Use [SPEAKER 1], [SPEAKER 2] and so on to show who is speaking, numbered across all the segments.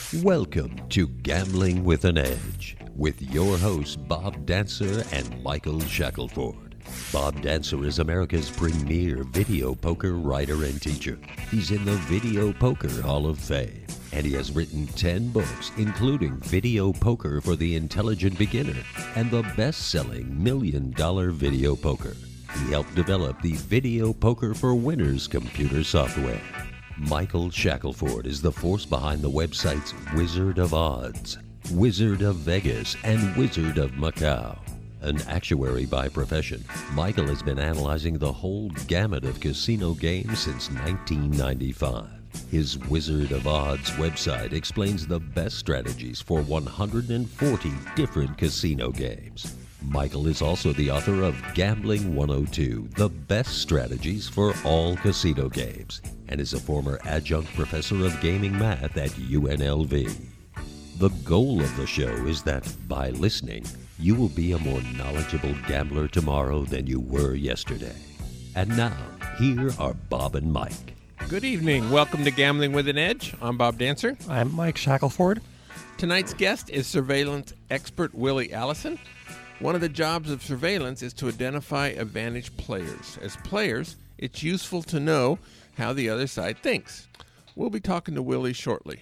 [SPEAKER 1] Welcome to Gambling with an Edge with your hosts Bob Dancer and Michael Shackelford. Bob Dancer is America's premier video poker writer and teacher. He's in the Video Poker Hall of Fame, and he has written 10 books, including Video Poker for the Intelligent Beginner and the best-selling $1 Million Video Poker. He helped develop the Video Poker for Winners computer software. Michael Shackelford is the force behind the websites Wizard of Odds, Wizard of Vegas, and Wizard of Macau. An actuary by profession, Michael has been analyzing the whole gamut of casino games since 1995. His Wizard of Odds website explains the best strategies for 140 different casino games. Michael is also the author of Gambling 102, the best strategies for all casino games, and is a former adjunct professor of gaming math at UNLV. The goal of the show is that, by listening, you will be a more knowledgeable gambler tomorrow than you were yesterday. And now, here are Bob and Mike.
[SPEAKER 2] Good evening. Welcome to Gambling with an Edge. I'm Bob Dancer.
[SPEAKER 3] I'm Mike Shackelford.
[SPEAKER 2] Tonight's guest is surveillance expert Willie Allison. One of the jobs of surveillance is to identify advantaged players. As players, it's useful to know how the other side thinks. We'll be talking to Willie shortly.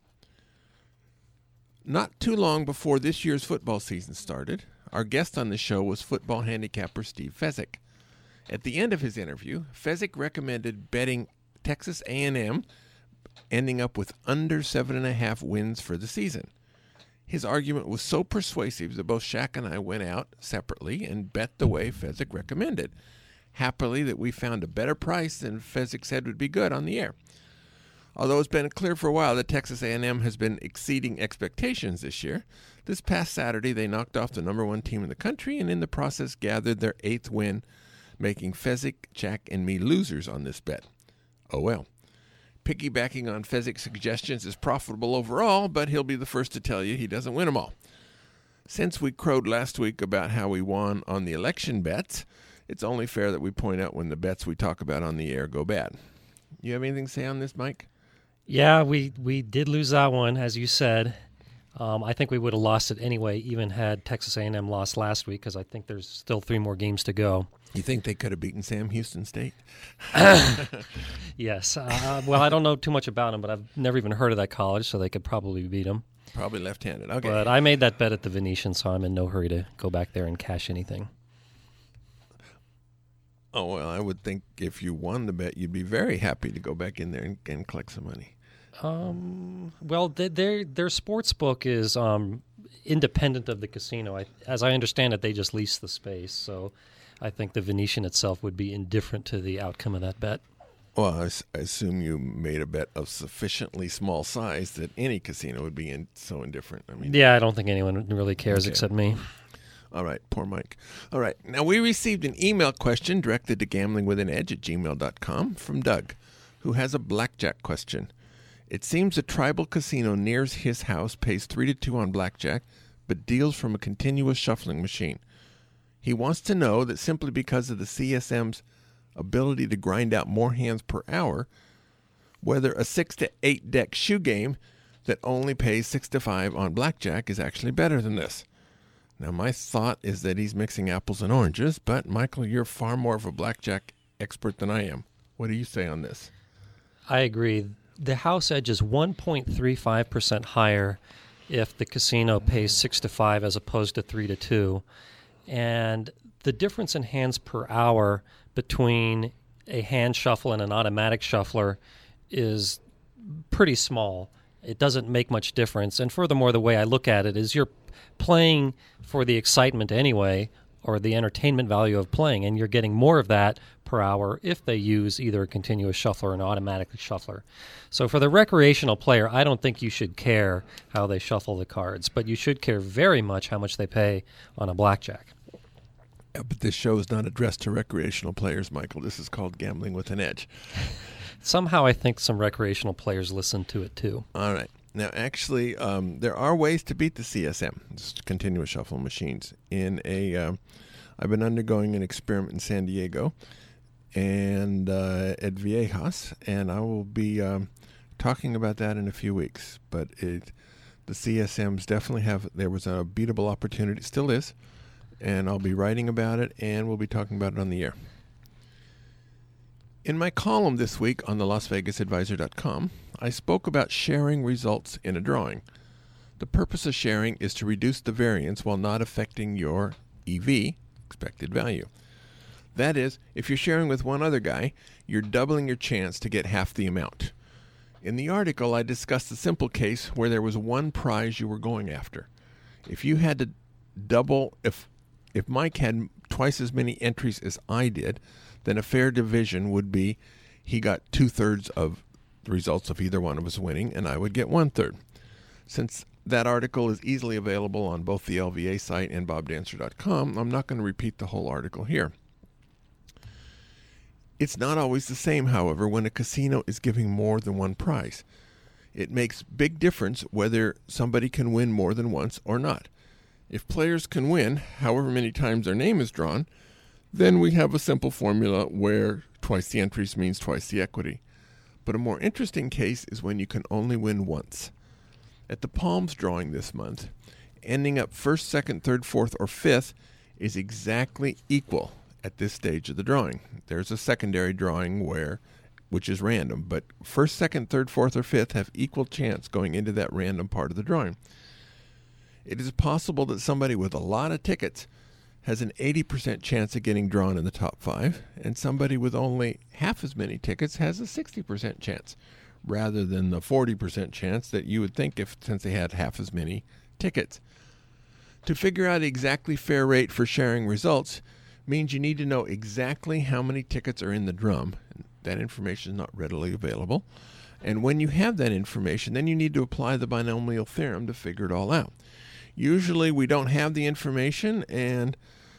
[SPEAKER 2] Not too long before this year's football season started, our guest on the show was football handicapper Steve Fezzik. At the end of his interview, Fezzik recommended betting Texas A&M, ending up with under 7.5 wins for the season. His argument was so persuasive that both Shaq and I went out separately and bet the way Fezzik recommended. Happily that we found a better price than Fezzik said would be good on the air. Although it's been clear for a while that Texas A&M has been exceeding expectations this year, this past Saturday they knocked off the number one team in the country and in the process gathered their 8th win, making Fezzik, Shaq, and me losers on this bet. Oh well. Piggybacking on Fezzik's suggestions is profitable overall, but he'll be the first to tell you he doesn't win them all. Since we crowed last week about how we won on the election bets, it's only fair that we point out when the bets we talk about on the air go bad. You have anything to say on this, Mike?
[SPEAKER 3] Yeah, we did lose that one, as you said. I think we would have lost it anyway, even had Texas A&M lost last week, because I think there's still 3 more games to go.
[SPEAKER 2] You think they could have beaten Sam Houston State?
[SPEAKER 3] Yes. Well, I don't know too much about them, but I've never even heard of that college, so they could probably beat them.
[SPEAKER 2] Probably left-handed. Okay.
[SPEAKER 3] But I made that bet at the Venetian, so I'm in no hurry to go back there and cash anything.
[SPEAKER 2] Oh, well, I would think if you won the bet, you'd be very happy to go back in there and collect some money.
[SPEAKER 3] Well, their sports book is independent of the casino. As I understand it, they just lease the space, so I think the Venetian itself would be indifferent to the outcome of that bet.
[SPEAKER 2] Well, I assume you made a bet of sufficiently small size that any casino would be so indifferent.
[SPEAKER 3] Yeah, I don't think anyone really cares except me.
[SPEAKER 2] All right, poor Mike. All right, now we received an email question directed to gamblingwithanedge@gmail.com from Doug, who has a blackjack question. It seems a tribal casino near his house pays 3-2 on blackjack, but deals from a continuous shuffling machine. He wants to know that simply because of the CSM's ability to grind out more hands per hour, whether a 6 to 8 deck shoe game that only pays 6-5 on blackjack is actually better than this. Now, my thought is that he's mixing apples and oranges, but Michael, you're far more of a blackjack expert than I am. What do you say on this?
[SPEAKER 3] I agree. The house edge is 1.35% higher if the casino pays 6-5 as opposed to 3-2. And the difference in hands per hour between a hand shuffle and an automatic shuffler is pretty small. It doesn't make much difference. And furthermore, the way I look at it is you're playing for the excitement anyway, or the entertainment value of playing, and you're getting more of that per hour if they use either a continuous shuffler or an automatic shuffler. So for the recreational player, I don't think you should care how they shuffle the cards, but you should care very much how much they pay on a blackjack.
[SPEAKER 2] Yeah, but this show is not addressed to recreational players, Michael. This is called Gambling with an Edge.
[SPEAKER 3] Somehow I think some recreational players listen to it too.
[SPEAKER 2] All right. Now, actually, there are ways to beat the CSM, continuous shuffle machines. I've been undergoing an experiment in San Diego and at Viejas, and I will be talking about that in a few weeks. But the CSMs definitely there was a beatable opportunity, still is, and I'll be writing about it, and we'll be talking about it on the air. In my column this week on the LasVegasAdvisor.com, I spoke about sharing results in a drawing. The purpose of sharing is to reduce the variance while not affecting your EV, expected value. That is, if you're sharing with one other guy, you're doubling your chance to get half the amount. In the article, I discussed a simple case where there was one prize you were going after. If you had to double, if Mike had twice as many entries as I did, then a fair division would be he got 2/3 of the results of either one of us winning, and I would get 1/3. Since that article is easily available on both the LVA site and bobdancer.com, I'm not going to repeat the whole article here. It's not always the same, however, when a casino is giving more than one prize. It makes big difference whether somebody can win more than once or not. If players can win however many times their name is drawn, then we have a simple formula where twice the entries means twice the equity. But a more interesting case is when you can only win once. At the Palms drawing this month, ending up first, second, third, fourth, or fifth is exactly equal at this stage of the drawing. There's a secondary drawing which is random, but first, second, third, fourth, or fifth have equal chance going into that random part of the drawing. It is possible that somebody with a lot of tickets has an 80% chance of getting drawn in the top 5, and somebody with only half as many tickets has a 60% chance, rather than the 40% chance that you would think since they had half as many tickets. To figure out the exactly fair rate for sharing results means you need to know exactly how many tickets are in the drum. That information is not readily available. And when you have that information, then you need to apply the binomial theorem to figure it all out. Usually we don't have the information, and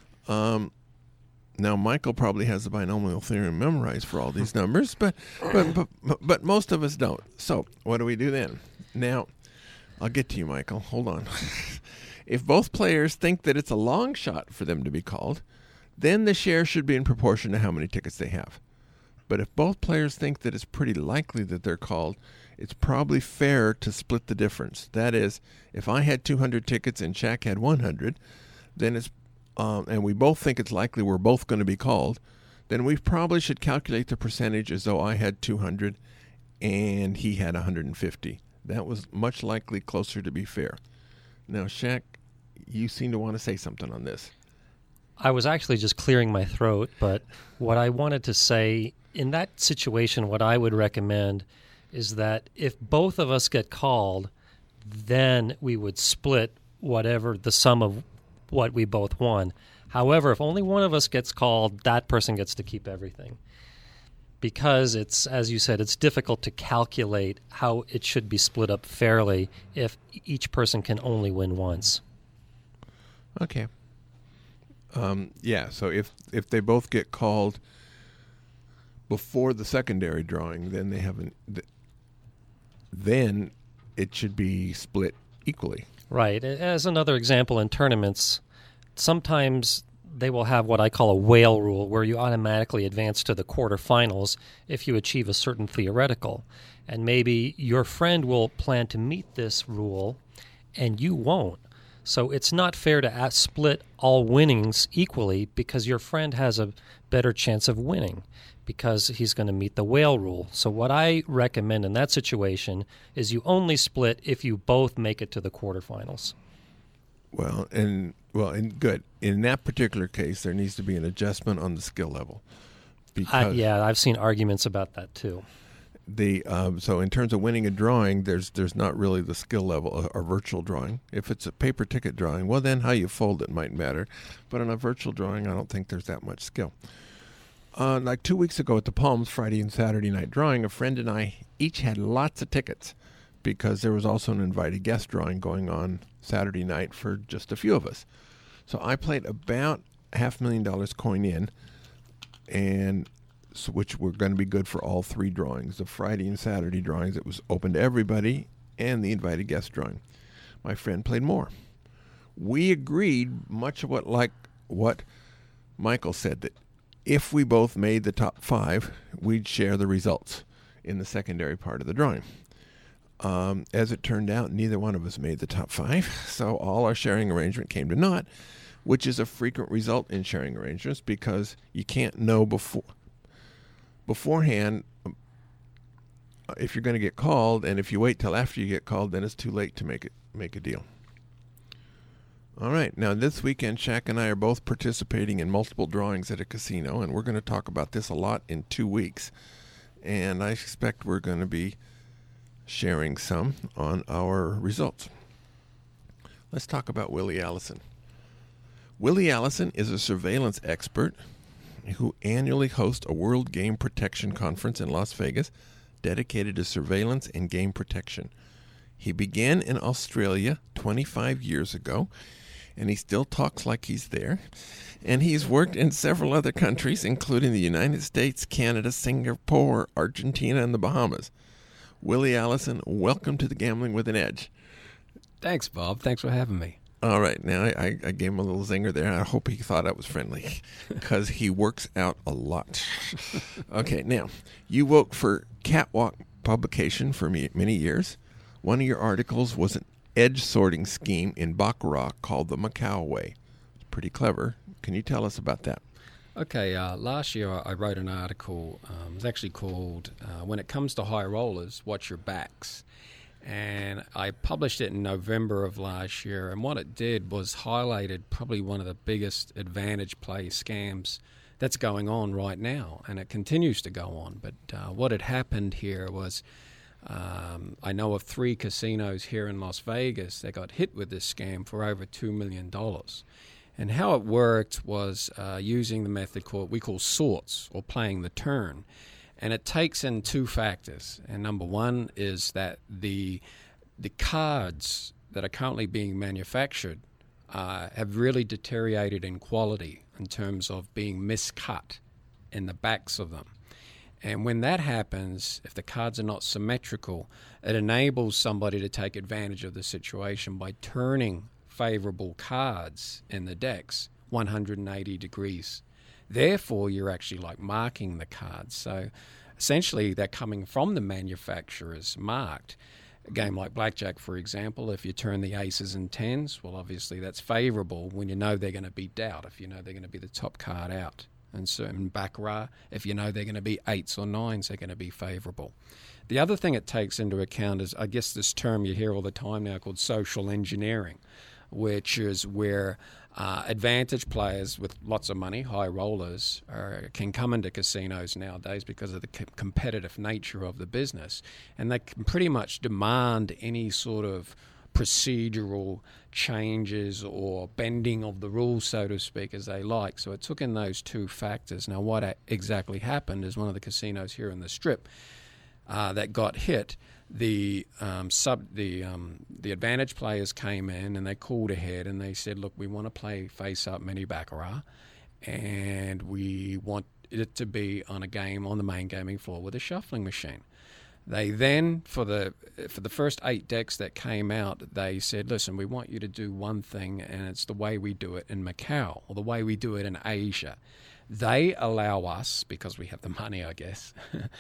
[SPEAKER 2] now Michael probably has the binomial theorem memorized for all these numbers, but most of us don't. So what do we do then? Now, I'll get to you, Michael. Hold on. If both players think that it's a long shot for them to be called, then the share should be in proportion to how many tickets they have. But if both players think that it's pretty likely that they're called, it's probably fair to split the difference. That is, if I had 200 tickets and Shaq had 100, then and we both think it's likely we're both going to be called, then we probably should calculate the percentage as though I had 200 and he had 150. That was much likely closer to be fair. Now, Shaq, you seem to want to say something on this.
[SPEAKER 3] I was actually just clearing my throat, but what I wanted to say, in that situation, what I would recommend is that if both of us get called, then we would split whatever the sum of what we both won. However, if only one of us gets called, that person gets to keep everything. Because it's, as you said, it's difficult to calculate how it should be split up fairly if each person can only win once.
[SPEAKER 2] Okay. So if they both get called before the secondary drawing, then they haven't. Then it should be split equally.
[SPEAKER 3] Right. As another example, in tournaments, sometimes they will have what I call a whale rule, where you automatically advance to the quarterfinals if you achieve a certain theoretical. And maybe your friend will plan to meet this rule, and you won't. So it's not fair to split all winnings equally because your friend has a better chance of winning because he's going to meet the whale rule. So what I recommend in that situation is you only split if you both make it to the quarterfinals.
[SPEAKER 2] Well, and good. In that particular case, there needs to be an adjustment on the skill level. Because
[SPEAKER 3] I've seen arguments about that too.
[SPEAKER 2] So in terms of winning a drawing, there's not really the skill level, or virtual drawing. If it's a paper ticket drawing, well, then how you fold it might matter. But on a virtual drawing, I don't think there's that much skill. Like 2 weeks ago at the Palms Friday and Saturday night drawing, a friend and I each had lots of tickets because there was also an invited guest drawing going on Saturday night for just a few of us. So I played about $500,000 coin in, and which were going to be good for all three drawings, the Friday and Saturday drawings. It was open to everybody, and the invited guest drawing. My friend played more. We agreed much of what Michael said, that if we both made the top 5, we'd share the results in the secondary part of the drawing. As it turned out, neither one of us made the top 5, so all our sharing arrangement came to naught, which is a frequent result in sharing arrangements because you can't know beforehand if you're going to get called, and if you wait till after you get called, then it's too late to make a deal. All right, now this weekend, Shaq and I are both participating in multiple drawings at a casino, and we're going to talk about this a lot in 2 weeks, and I expect we're going to be sharing some on our results. Let's talk about Willie Allison. Willie Allison is a surveillance expert who annually hosts a World Game Protection Conference in Las Vegas dedicated to surveillance and game protection. He began in Australia 25 years ago, and he still talks like he's there. And he's worked in several other countries, including the United States, Canada, Singapore, Argentina, and the Bahamas. Willie Allison, welcome to the Gambling with an Edge.
[SPEAKER 4] Thanks, Bob. Thanks for having me.
[SPEAKER 2] All right. Now, I gave him a little zinger there. I hope he thought I was friendly because he works out a lot. Okay. Now, you worked for Catwalk publication for many years. One of your articles was an edge sorting scheme in Baccarat called the Macau Way. It's pretty clever. Can you tell us about that?
[SPEAKER 4] Okay, last year I wrote an article. It was actually called When It Comes to High Rollers, Watch Your Backs. And I published it in November of last year. And what it did was highlighted probably one of the biggest advantage play scams that's going on right now. And it continues to go on. But what had happened here was I know of 3 casinos here in Las Vegas that got hit with this scam for over $2 million. And how it worked was using the method we call sorts, or playing the turn. And it takes in 2 factors. And number one is that the cards that are currently being manufactured have really deteriorated in quality in terms of being miscut in the backs of them. And when that happens, if the cards are not symmetrical, it enables somebody to take advantage of the situation by turning favorable cards in the decks 180 degrees. Therefore, you're actually like marking the cards. So essentially, they're coming from the manufacturers marked. A game like blackjack, for example, if you turn the aces and tens, well, obviously that's favorable when you know they're going to be out, if you know they're going to be the top card out. And so in baccarat, if you know they're going to be 8s or 9s, they're going to be favorable. The other thing it takes into account is, I guess, this term you hear all the time now called social engineering, which is where advantage players with lots of money, high rollers, can come into casinos nowadays because of the competitive nature of the business. And they can pretty much demand any sort of procedural changes or bending of the rules, so to speak, as they like. So it took in those 2 factors. Now, what exactly happened is one of the casinos here in the Strip that got hit, the advantage players came in and they called ahead and they said, look, we want to play face-up mini baccarat, and we want it to be on a game on the main gaming floor with a shuffling machine. They then, for the first 8 decks that came out, they said, listen, we want you to do one thing, and it's the way we do it in Macau, or the way we do it in Asia. They allow us, because we have the money, I guess,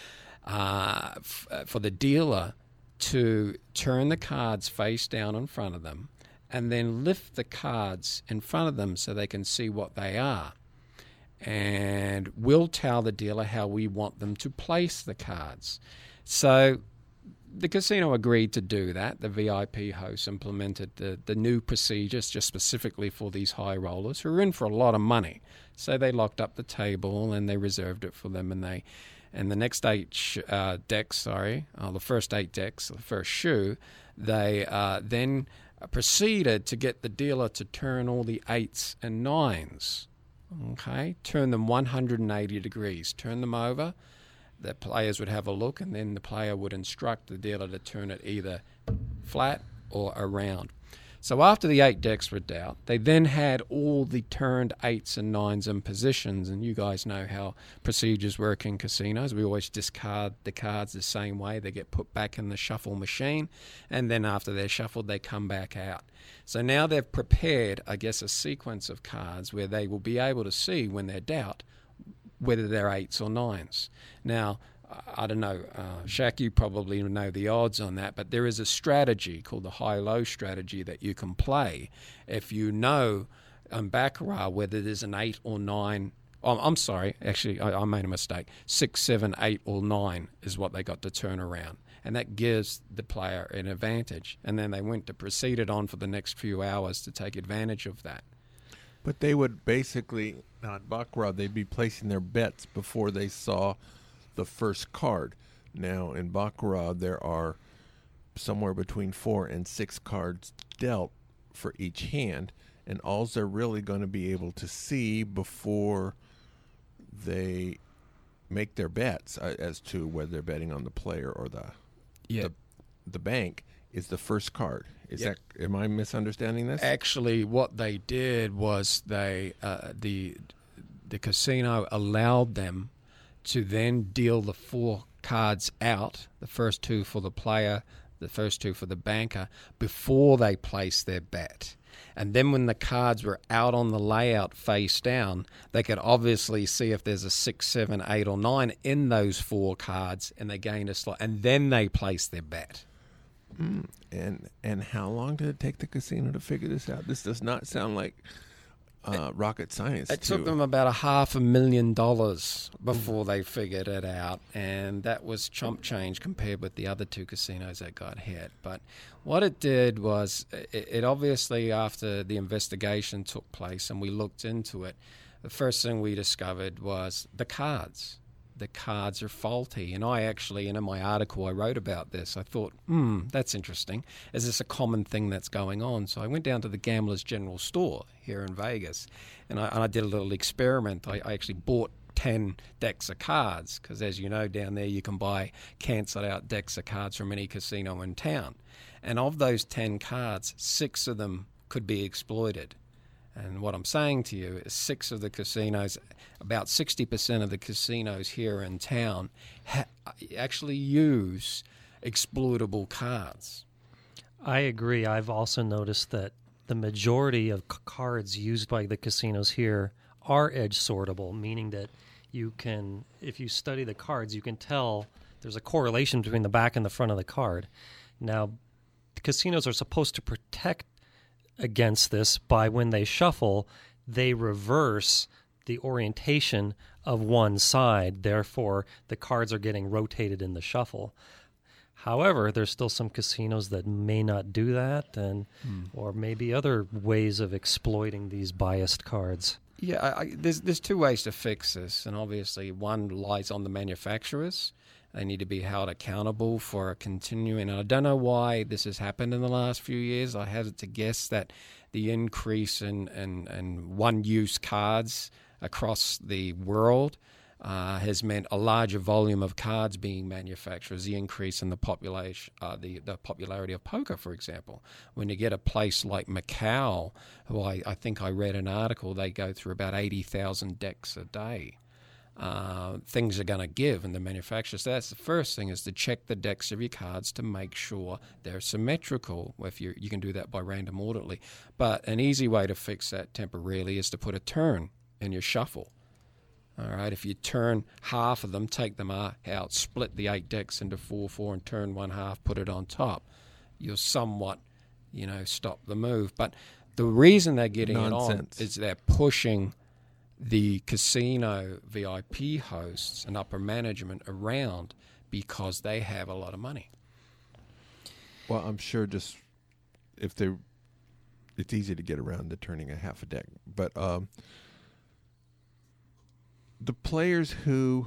[SPEAKER 4] for the dealer to turn the cards face down in front of them and then lift the cards in front of them so they can see what they are. And we'll tell the dealer how we want them to place the cards. So the casino agreed to do that. The VIP host implemented the new procedures just specifically for these high rollers who are in for a lot of money. So they locked up the table and they reserved it for them, and the next 8 decks, the first 8 decks, the first shoe, they then proceeded to get the dealer to turn all the 8s and 9s. Okay, turn them 180 degrees, turn them over. The players would have a look, and then the player would instruct the dealer to turn it either flat or around. So after the 8 decks were dealt, they then had all the turned 8s and 9s in positions, and you guys know how procedures work in casinos. We always discard the cards the same way. They get put back in the shuffle machine, and then after they're shuffled, they come back out. So now they've prepared, I guess, a sequence of cards where they will be able to see when they're dealt whether they're 8s or 9s. Now, I don't know, Shaq, you probably know the odds on that, but there is a strategy called the high-low strategy that you can play if you know on Baccarat whether there's an 8 or 9. Oh, I'm sorry, actually, I made a mistake. 6, 7, 8, or 9 is what they got to turn around. And that gives the player an advantage. And then they proceeded on for the next few hours to take advantage of that.
[SPEAKER 2] But they would basically, not Baccarat, they'd be placing their bets before they saw the first card. Now, in Baccarat, there are somewhere between 4 and 6 cards dealt for each hand, and all they're really going to be able to see before they make their bets as to whether they're betting on the player or the bank is the first card. Am I misunderstanding this?
[SPEAKER 4] Actually, what they did was the casino allowed them to then deal the 4 cards out, the first 2 for the player, the first 2 for the banker, before they placed their bet. And then when the cards were out on the layout face down, they could obviously see if there's a 6, 7, 8, or 9 in those 4 cards, and they gained a slot, and then they placed their bet.
[SPEAKER 2] And how long did it take the casino to figure this out? This does not sound like rocket science.
[SPEAKER 4] It took them about $500,000 before they figured it out, and that was chump change compared with the other 2 casinos that got hit. But what it did was, it obviously, after the investigation took place and we looked into it, the first thing we discovered was the cards. The cards are faulty. And I actually, in my article, I wrote about this. I thought, that's interesting. Is this a common thing that's going on? So I went down to the Gamblers General Store here in Vegas, and I did a little experiment. I actually bought 10 decks of cards, because as you know, down there you can buy cancelled out decks of cards from any casino in town. And of those 10 cards, 6 of them could be exploited. And what I'm saying to you is 6 of the casinos, about 60% of the casinos here in town actually use exploitable cards.
[SPEAKER 3] I agree. I've also noticed that the majority of cards used by the casinos here are edge sortable, meaning that you can, if you study the cards, you can tell there's a correlation between the back and the front of the card. Now, the casinos are supposed to protect against this by, when they shuffle, they reverse the orientation of one side. Therefore, the cards are getting rotated in the shuffle. However, there's still some casinos that may not do that, and or maybe other ways of exploiting these biased cards.
[SPEAKER 4] Yeah, there's 2 ways to fix this, and obviously one lies on the manufacturers. They need to be held accountable for continuing. And I don't know why this has happened in the last few years. I hazard to guess that the increase in one-use cards across the world has meant a larger volume of cards being manufactured. The increase in the population, the popularity of poker, for example. When you get a place like Macau, who I think I read an article, they go through about 80,000 decks a day. Things are going to give in the manufacturers. So that's the first thing, is to check the decks of your cards to make sure they're symmetrical. If you can do that by random orderly. But an easy way to fix that temporarily is to put a turn in your shuffle. All right, if you turn half of them, take them out, split the 8 decks into 4, and turn one half, put it on top, you'll somewhat, stop the move. But the reason they're getting it on is they're pushing the casino VIP hosts and upper management around because they have a lot of money.
[SPEAKER 2] Well, I'm sure it's easy to get around to turning a half a deck. But the players who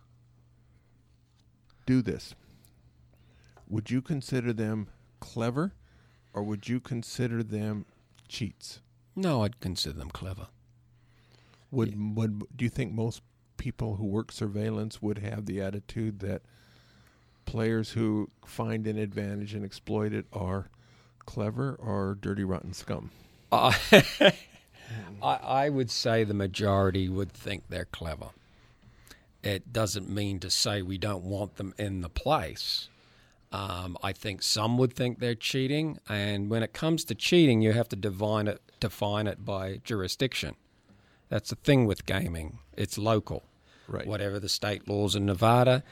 [SPEAKER 2] do this, would you consider them clever, or would you consider them cheats?
[SPEAKER 4] No, I'd consider them clever.
[SPEAKER 2] Do you think most people who work surveillance would have the attitude that players who find an advantage and exploit it are clever or dirty, rotten scum?
[SPEAKER 4] I would say the majority would think they're clever. It doesn't mean to say we don't want them in the place. I think some would think they're cheating, and when it comes to cheating, you have to define it by jurisdiction. That's the thing with gaming. It's local.
[SPEAKER 2] Right.
[SPEAKER 4] Whatever the state laws in Nevada,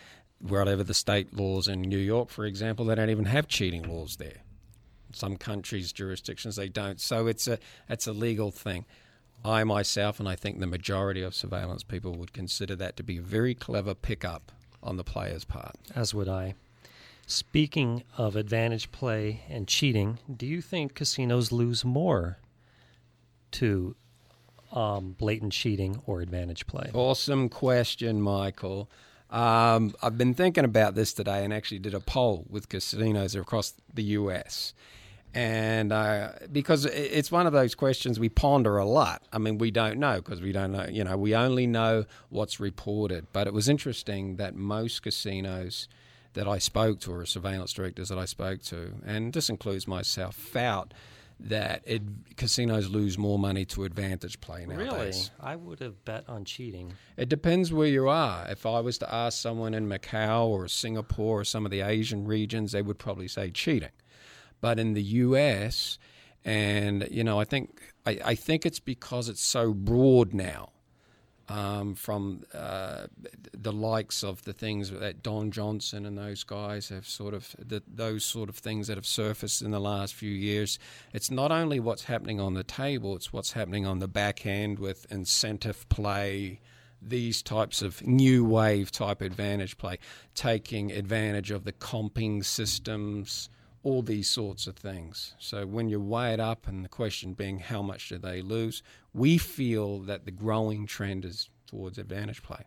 [SPEAKER 4] whatever the state laws in New York, for example, they don't even have cheating laws there. Some countries, jurisdictions, they don't. So it's a legal thing. I myself, and I think the majority of surveillance people would consider that to be a very clever pickup on the player's part.
[SPEAKER 3] As would I. Speaking of advantage play and cheating, do you think casinos lose more to blatant cheating or advantage play?
[SPEAKER 4] Awesome question, Michael. I've been thinking about this today and actually did a poll with casinos across the U.S. And because it's one of those questions we ponder a lot. I mean, we don't know because we don't know. We only know what's reported. But it was interesting that most casinos that I spoke to, or surveillance directors that I spoke to, and this includes myself, felt that casinos lose more money to advantage play nowadays.
[SPEAKER 3] Really? I would have bet on cheating.
[SPEAKER 4] It depends where you are. If I was to ask someone in Macau or Singapore or some of the Asian regions, they would probably say cheating. But in the U.S., and I think it's because it's so broad now, from the likes of the things that Don Johnson and those guys have those sort of things that have surfaced in the last few years. It's not only what's happening on the table; it's what's happening on the back end with incentive play, these types of new wave type advantage play, taking advantage of the comping systems. All these sorts of things. So when you weigh it up, and the question being how much do they lose, we feel that the growing trend is towards advantage play.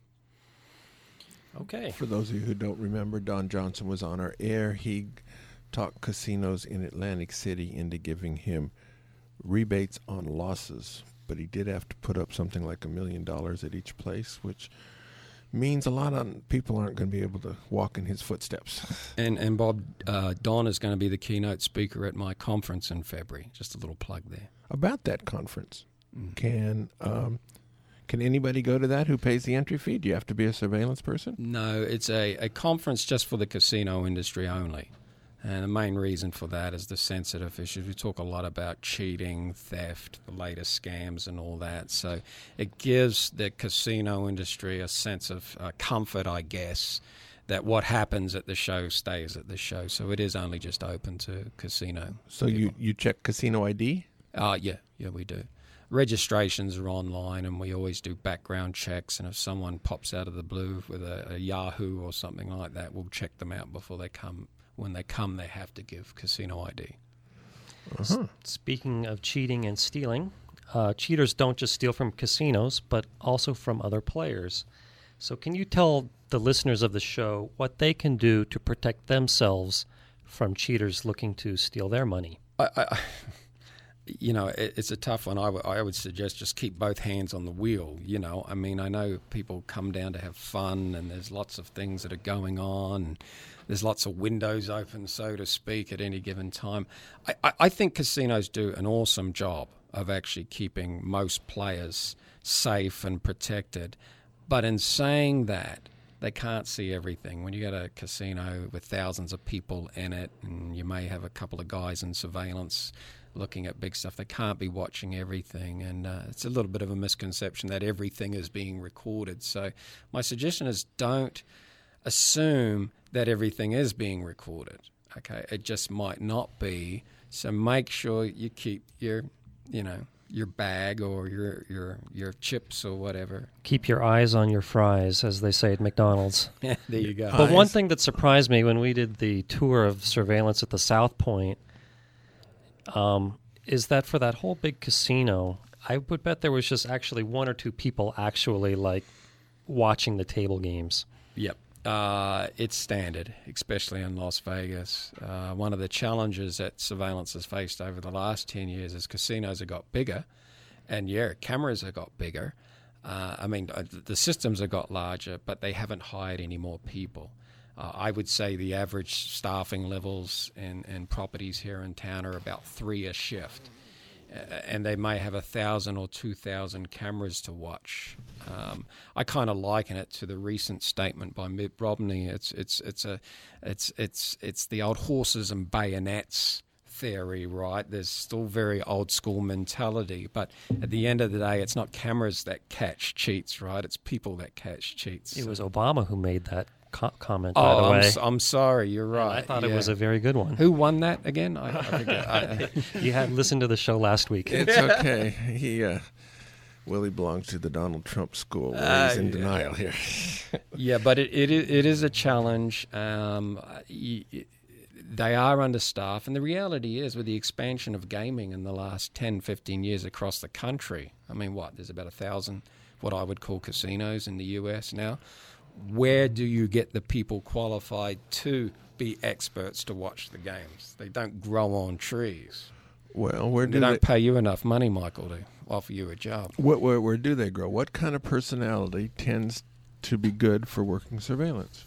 [SPEAKER 3] Okay.
[SPEAKER 2] For those of you who don't remember, Don Johnson was on our air. He talked casinos in Atlantic City into giving him rebates on losses, but he did have to put up something like $1 million at each place, which means a lot of people aren't going to be able to walk in his footsteps.
[SPEAKER 4] And Bob, Don is going to be the keynote speaker at my conference in February. Just a little plug there.
[SPEAKER 2] About that conference, can anybody go to that who pays the entry fee? Do you have to be a surveillance person?
[SPEAKER 4] No, it's a conference just for the casino industry only. And the main reason for that is the sensitive issues. We talk a lot about cheating, theft, the latest scams and all that. So it gives the casino industry a sense of comfort, I guess, that what happens at the show stays at the show. So it is only just open to casino.
[SPEAKER 2] So you check casino ID?
[SPEAKER 4] Yeah, we do. Registrations are online, and we always do background checks. And if someone pops out of the blue with a Yahoo or something like that, we'll check them out before they come. When they come, they have to give casino ID.
[SPEAKER 2] Uh-huh.
[SPEAKER 3] Speaking of cheating and stealing, cheaters don't just steal from casinos, but also from other players. So can you tell the listeners of the show what they can do to protect themselves from cheaters looking to steal their money?
[SPEAKER 4] It's a tough one. I would suggest just keep both hands on the wheel. I mean, I know people come down to have fun, and there's lots of things that are going on. And there's lots of windows open, so to speak, at any given time. I think casinos do an awesome job of actually keeping most players safe and protected. But in saying that, they can't see everything. When you go to a casino with thousands of people in it, and you may have a couple of guys in surveillance looking at big stuff, they can't be watching everything. And it's a little bit of a misconception that everything is being recorded. So my suggestion is don't assume that everything is being recorded. Okay, it just might not be. So make sure you keep your bag or your chips or whatever.
[SPEAKER 3] Keep your eyes on your fries, as they say at McDonald's.
[SPEAKER 4] Yeah, there you go.
[SPEAKER 3] But one thing that surprised me when we did the tour of surveillance at the South Point is that for that whole big casino, I would bet there was just actually one or two people actually watching the table games.
[SPEAKER 4] Yep. It's standard, especially in Las Vegas. One of the challenges that surveillance has faced over the last 10 years is casinos have got bigger, and cameras have got bigger. The systems have got larger, but they haven't hired any more people. I would say the average staffing levels in properties here in town are about 3 a shift. And they may have 1,000 or 2,000 cameras to watch. I kind of liken it to the recent statement by Mitt Romney. It's the old horses and bayonets theory, right? There's still very old school mentality, but at the end of the day, it's not cameras that catch cheats, right? It's people that catch cheats.
[SPEAKER 3] It was Obama who made that comment, by the way.
[SPEAKER 4] I'm sorry. You're right.
[SPEAKER 3] I thought it was a very good one.
[SPEAKER 4] Who won that again? I forget.
[SPEAKER 3] You had listened to the show last week.
[SPEAKER 2] It's okay. Willie belongs to the Donald Trump school where he's in denial here.
[SPEAKER 4] Yeah, but it is a challenge. They are understaffed, and the reality is with the expansion of gaming in the last 10, 15 years across the country, I mean, there's about 1,000 what I would call casinos in the US now. Where do you get the people qualified to be experts to watch the games? They don't grow on trees.
[SPEAKER 2] Well, where
[SPEAKER 4] They don't pay you enough money, Michael, to offer you a job.
[SPEAKER 2] Where do they grow? What kind of personality tends to be good for working surveillance?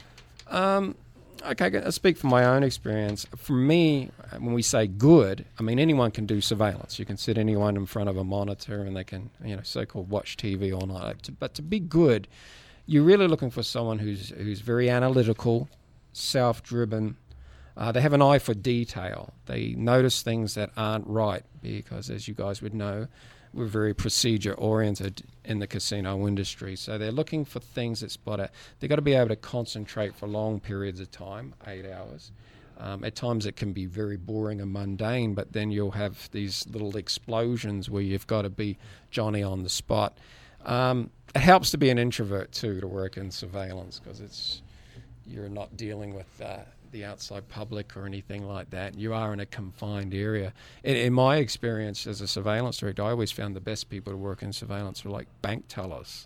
[SPEAKER 4] Okay, I'll speak from my own experience. For me, when we say good, I mean anyone can do surveillance. You can sit anyone in front of a monitor and they can, so-called watch TV all night. But to be good, you're really looking for someone who's very analytical, self-driven. They have an eye for detail. They notice things that aren't right because, as you guys would know, we're very procedure-oriented in the casino industry. So they're looking for things that spot out. They've got to be able to concentrate for long periods of time, 8 hours. At times it can be very boring and mundane, but then you'll have these little explosions where you've got to be Johnny on the spot. It helps to be an introvert, too, to work in surveillance because you're not dealing with the outside public or anything like that. You are in a confined area. In my experience as a surveillance director, I always found the best people to work in surveillance were like bank tellers.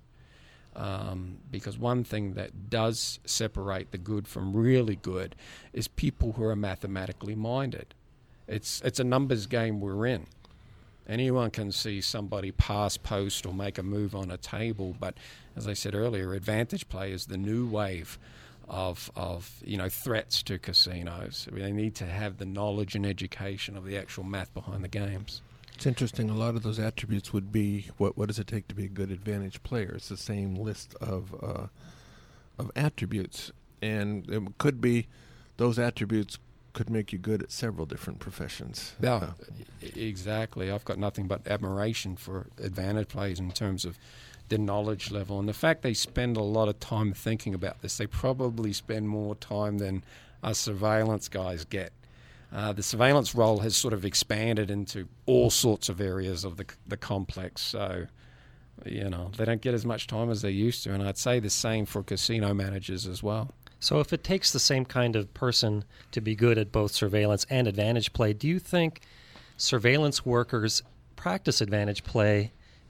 [SPEAKER 4] Because one thing that does separate the good from really good is people who are mathematically minded. It's a numbers game we're in. Anyone can see somebody pass, post, or make a move on a table, but as I said earlier, advantage play is the new wave of threats to casinos. I mean, they need to have the knowledge and education of the actual math behind the games.
[SPEAKER 2] It's interesting. A lot of those attributes would be what does it take to be a good advantage player? It's the same list of attributes, and it could be those attributes could make you good at several different professions.
[SPEAKER 4] Yeah, exactly. I've got nothing but admiration for advantage players in terms of their knowledge level and the fact they spend a lot of time thinking about this. They probably spend more time than us surveillance guys get. The surveillance role has sort of expanded into all sorts of areas of the complex, so they don't get as much time as they used to, and I'd say the same for casino managers as well.
[SPEAKER 3] So if it takes the same kind of person to be good at both surveillance and advantage play, do you think surveillance workers practice advantage play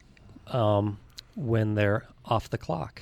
[SPEAKER 3] when they're off the clock?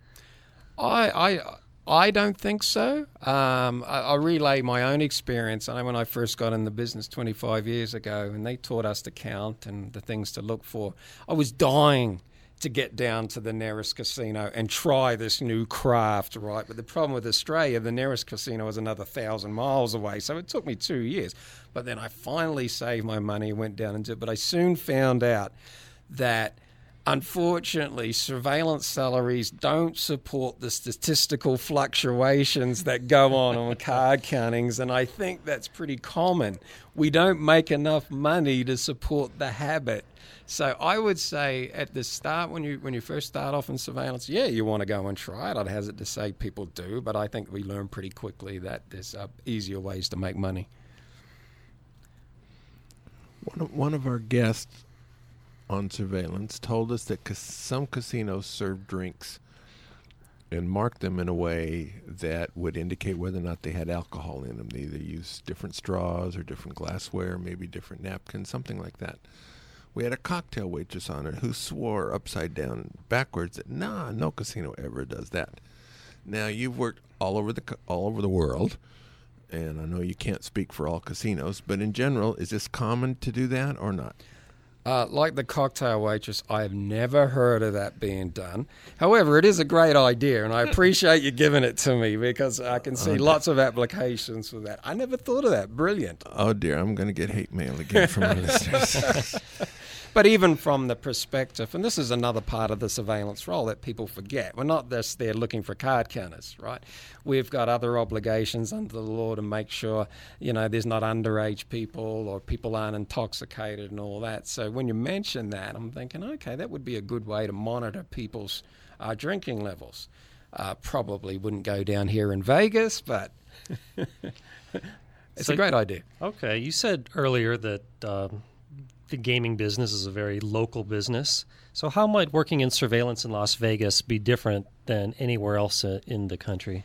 [SPEAKER 4] I don't think so. I'll relay my own experience. When I first got in the business 25 years ago, and they taught us to count and the things to look for, I was dying to get down to the nearest casino and try this new craft, right? But the problem with Australia, the nearest casino was another 1,000 miles away, so it took me 2 years. But then I finally saved my money, went down and did it. But I soon found out that unfortunately, surveillance salaries don't support the statistical fluctuations that go on card countings, and I think that's pretty common. We don't make enough money to support the habit. So I would say at the start, when you first start off in surveillance, you want to go and try it. I'd hazard to say people do, but I think we learn pretty quickly that there's easier ways to make money.
[SPEAKER 2] One of our guests on surveillance told us that some casinos serve drinks and mark them in a way that would indicate whether or not they had alcohol in them. They either use different straws or different glassware, maybe different napkins, something like that. We had a cocktail waitress on it who swore upside down and backwards that no casino ever does that. Now, you've worked all over the world, and I know you can't speak for all casinos, but in general, is this common to do that or not?
[SPEAKER 4] Like the cocktail waitress, I have never heard of that being done. However, it is a great idea, and I appreciate you giving it to me because I can see lots of applications for that. I never thought of that. Brilliant.
[SPEAKER 2] Oh, dear. I'm going to get hate mail again from our listeners.
[SPEAKER 4] But even from the perspective, and this is another part of the surveillance role that people forget, we're not just there looking for card counters, right? We've got other obligations under the law to make sure, there's not underage people or people aren't intoxicated and all that. So when you mention that, I'm thinking, okay, that would be a good way to monitor people's drinking levels. Probably wouldn't go down here in Vegas, but it's a great idea.
[SPEAKER 3] Okay, you said earlier that the gaming business is a very local business. So how might working in surveillance in Las Vegas be different than anywhere else in the country?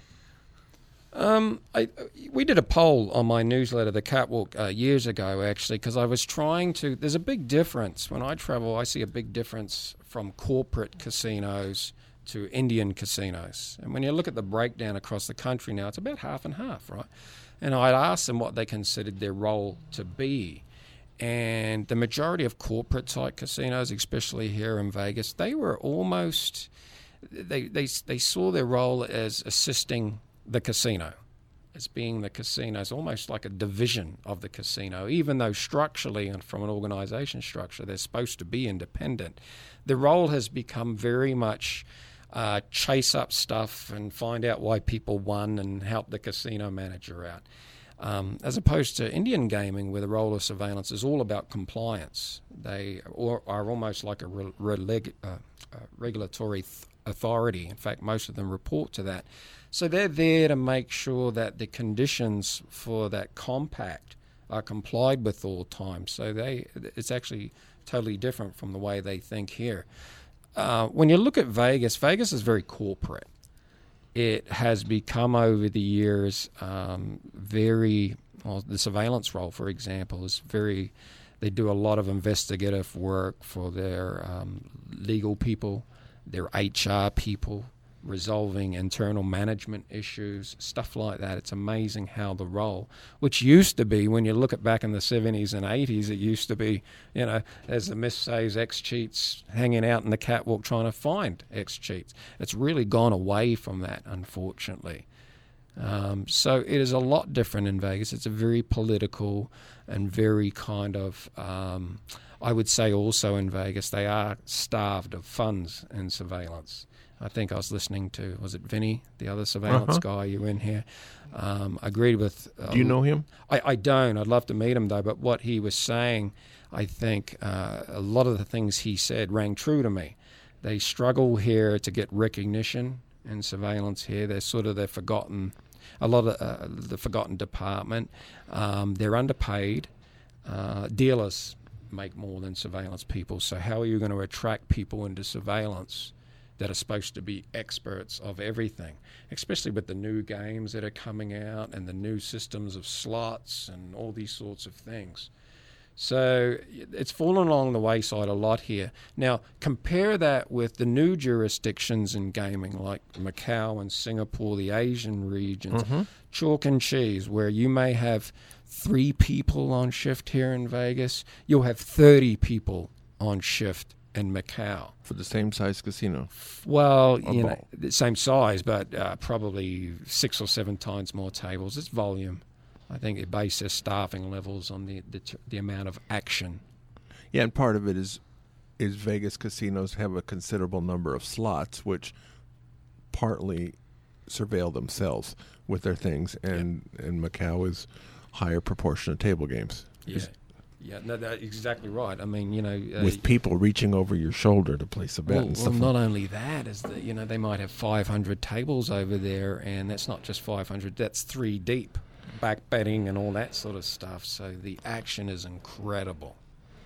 [SPEAKER 4] We did a poll on my newsletter, The Catwalk, years ago, actually, because I was trying to... There's a big difference. When I travel, I see a big difference from corporate casinos to Indian casinos. And when you look at the breakdown across the country now, it's about half and half, right? And I'd asked them what they considered their role to be. And the majority of corporate-type casinos, especially here in Vegas, they were almost... They saw their role as assisting the casino, as being the casino. It's almost like a division of the casino, even though structurally and from an organization structure, they're supposed to be independent. The role has become very much chase up stuff and find out why people won and help the casino manager out. As opposed to Indian gaming, where the role of surveillance is all about compliance. They are almost like a regulatory authority. In fact, most of them report to that. So they're there to make sure that the conditions for that compact are complied with all the time. So it's actually totally different from the way they think here. When you look at Vegas, Vegas is very corporate. It has become over the years the surveillance role, for example, is very, they do a lot of investigative work for their legal people, their HR people, resolving internal management issues, stuff like that. It's amazing how the role, which used to be, when you look at back in the 70s and 80s, it used to be, as the myth says, ex-cheats hanging out in the catwalk trying to find ex-cheats. It's really gone away from that, unfortunately. So it is a lot different in Vegas. It's a very political and very kind of, I would say also in Vegas, they are starved of funds and surveillance. I think I was listening to, was it Vinny, the other surveillance guy you were in here? Agreed with...
[SPEAKER 2] Do you know him?
[SPEAKER 4] I don't. I'd love to meet him, though. But what he was saying, I think a lot of the things he said rang true to me. They struggle here to get recognition in surveillance here. They're forgotten, a lot of the forgotten department. They're underpaid. Dealers make more than surveillance people. So how are you going to attract people into surveillance that are supposed to be experts of everything, especially with the new games that are coming out and the new systems of slots and all these sorts of things? So it's fallen along the wayside a lot here. Now, compare that with the new jurisdictions in gaming like Macau and Singapore, the Asian regions, chalk and cheese, where you may have 3 people on shift here in Vegas, you'll have 30 people on shift in Macau.
[SPEAKER 2] For the same size casino?
[SPEAKER 4] Well, the same size, but probably 6 or 7 times more tables. It's volume. I think it bases their staffing levels on the amount of action.
[SPEAKER 2] Yeah, and part of it is Vegas casinos have a considerable number of slots, which partly surveil themselves with their things, and Macau is higher proportion of table games.
[SPEAKER 4] Yeah, no, that's exactly right. I mean,
[SPEAKER 2] with people reaching over your shoulder to place a bet and stuff.
[SPEAKER 4] Well, not only that, is that they might have 500 tables over there, and that's not just 500. That's 3 deep, back betting and all that sort of stuff. So the action is incredible.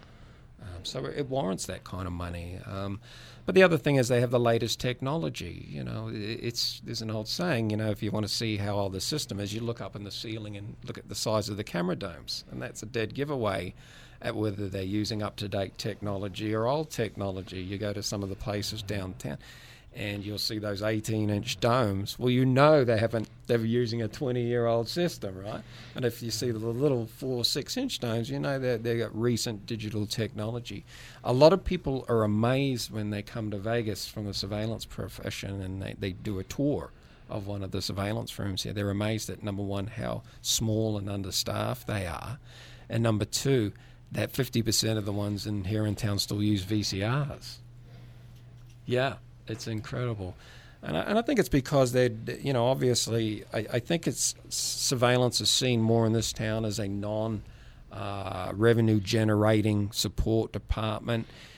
[SPEAKER 4] So it warrants that kind of money. But the other thing is they have the latest technology. There's an old saying, if you want to see how old the system is, you look up in the ceiling and look at the size of the camera domes. And that's a dead giveaway at whether they're using up-to-date technology or old technology. You go to some of the places downtown and you'll see those 18-inch domes. Well, they're using a 20-year-old system, right? And if you see the little 4 or 6-inch domes, they've got recent digital technology. A lot of people are amazed when they come to Vegas from the surveillance profession and they do a tour of one of the surveillance rooms here. They're amazed at, number one, how small and understaffed they are, and number two, that 50% of the ones here in town still use VCRs. Yeah. It's incredible. And I think it's because obviously, I think it's surveillance is seen more in this town as a non-revenue generating support department.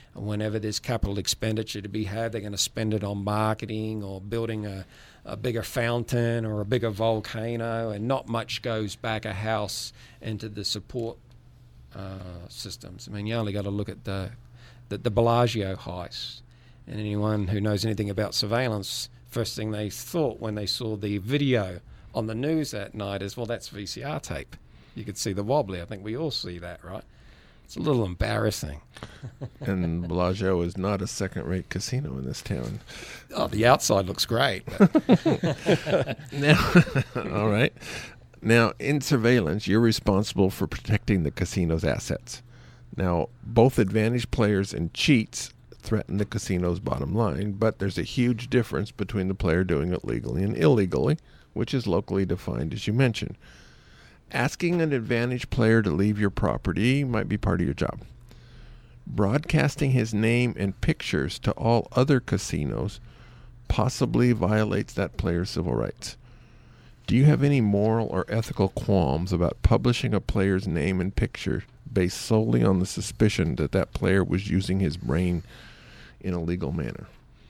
[SPEAKER 4] whenever there's capital expenditure to be had, they're going to spend it on marketing or building a bigger fountain or a bigger volcano, and not much goes back a house into the support systems. I mean, you only got to look at the Bellagio heist, and anyone who knows anything about surveillance, first thing they thought when they saw the video on the news that night is, well, that's VCR tape. You could see the wobbly. I think we all see that, right? It's a little embarrassing.
[SPEAKER 2] And Bellagio is not a second-rate casino in this town.
[SPEAKER 4] Oh, the outside looks great. But
[SPEAKER 2] Now, all right. Now, in surveillance, you're responsible for protecting the casino's assets. Now, both advantage players and cheats threaten the casino's bottom line, but there's a huge difference between the player doing it legally and illegally, which is locally defined, as you mentioned. Asking an advantage player to leave your property might be part of your job. Broadcasting his name and pictures to all other casinos possibly violates that player's civil rights. Do you have any moral or ethical qualms about publishing a player's name and picture based solely on the suspicion that that player was using his brain in a legal manner?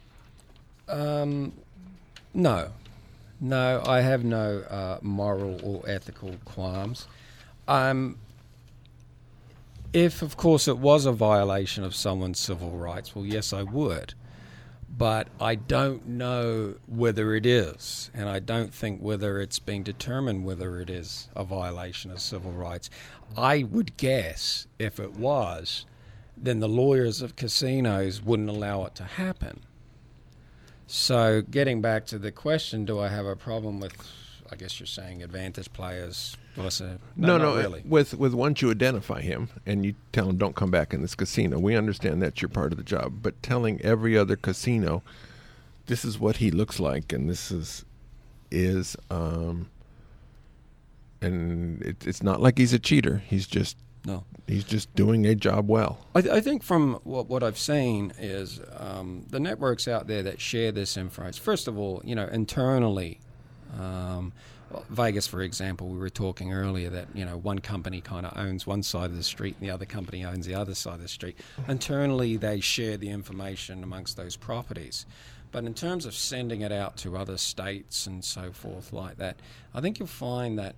[SPEAKER 4] No. No, I have no moral or ethical qualms. If, of course, it was a violation of someone's civil rights, well, yes, I would. But I don't know whether it is, and I don't think whether it's being determined whether it is a violation of civil rights. I would guess if it was, then the lawyers of casinos wouldn't allow it to happen. So getting back to the question, do I have a problem with, I guess you're saying advantage players? Well, no,
[SPEAKER 2] really. With once you identify him and you tell him don't come back in this casino, we understand that's your part of the job. But telling every other casino, this is what he looks like, and this is and it's not like he's a cheater. He's just doing a job well.
[SPEAKER 4] I think from what I've seen is the networks out there that share this information. First of all, internally, Vegas, for example, we were talking earlier that one company kind of owns one side of the street and the other company owns the other side of the street. Internally, they share the information amongst those properties. But in terms of sending it out to other states and so forth like that, I think you'll find that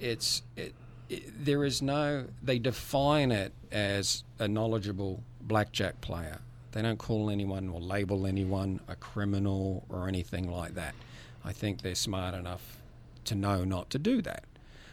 [SPEAKER 4] they define it as a knowledgeable blackjack player. They don't call anyone or label anyone a criminal or anything like that. I think they're smart enough to know not to do that.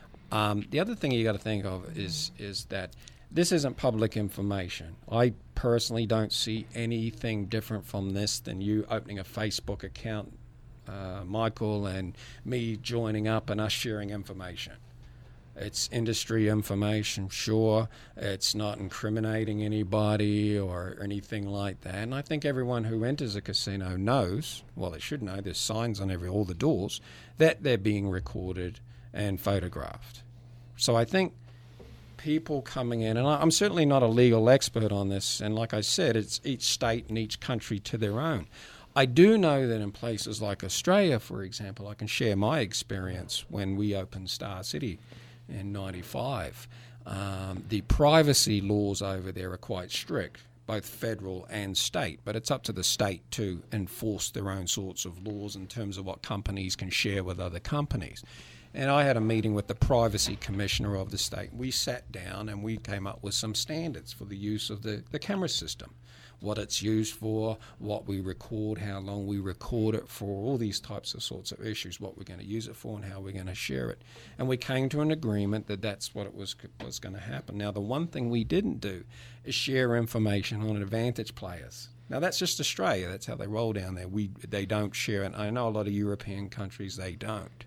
[SPEAKER 4] The other thing you got to think of is that this isn't public information. I personally don't see anything different from this than you opening a Facebook account, Michael, and me joining up and us sharing information. It's industry information, sure. It's not incriminating anybody or anything like that. And I think everyone who enters a casino knows, well, they should know, there's signs on all the doors, that they're being recorded and photographed. So I think people coming in, and I'm certainly not a legal expert on this, and like I said, it's each state and each country to their own. I do know that in places like Australia, for example, I can share my experience when we opened Star City in 95. The privacy laws over there are quite strict, both federal and state, but it's up to the state to enforce their own sorts of laws in terms of what companies can share with other companies. And I had a meeting with the privacy commissioner of the state. We sat down and we came up with some standards for the use of the camera system, what it's used for, what we record, how long we record it for, all these types of sorts of issues, what we're going to use it for and how we're going to share it. And we came to an agreement that that's what it was going to happen. Now, the one thing we didn't do is share information on advantage players. Now, that's just Australia. That's how they roll down there. They don't share it. I know a lot of European countries, they don't.